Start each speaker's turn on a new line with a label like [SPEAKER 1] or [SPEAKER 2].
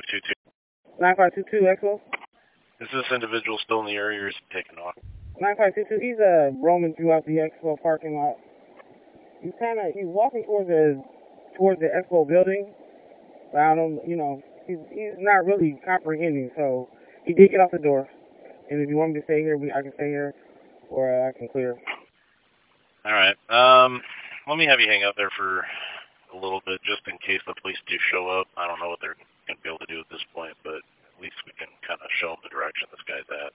[SPEAKER 1] 9522.
[SPEAKER 2] 9522 Expo?
[SPEAKER 1] Is this individual still in the area or is he taking off?
[SPEAKER 2] 9522, he's roaming throughout the Expo parking lot. He's walking towards the Expo building, but I don't, he's not really comprehending, so he did get off the door. And if you want me to stay here, I can stay here, or I can clear.
[SPEAKER 1] All right. Let me have you hang out there for a little bit, just in case the police do show up. I don't know what they're going to be able to do at this point, but at least we can kind of show them the direction this guy's at.